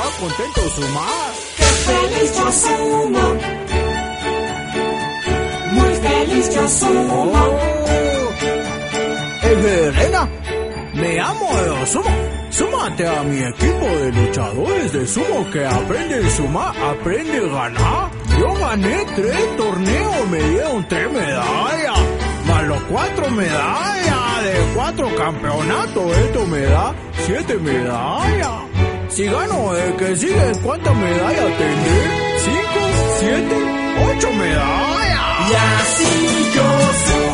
contento sumar. ¡Qué feliz yo sumo! Muy feliz yo sumo. Elena, me amo de sumo. Súmate a mi equipo de luchadores de sumo que aprende a sumar, aprende a ganar. Yo gané 3 torneos, me dieron 3 medallas, más los 4 medallas de 4 campeonatos. Esto me da 7 medallas. Si gano el que sigue, ¿cuántas medallas tendré? 5, 7, 8 medallas. Y así yo sumo.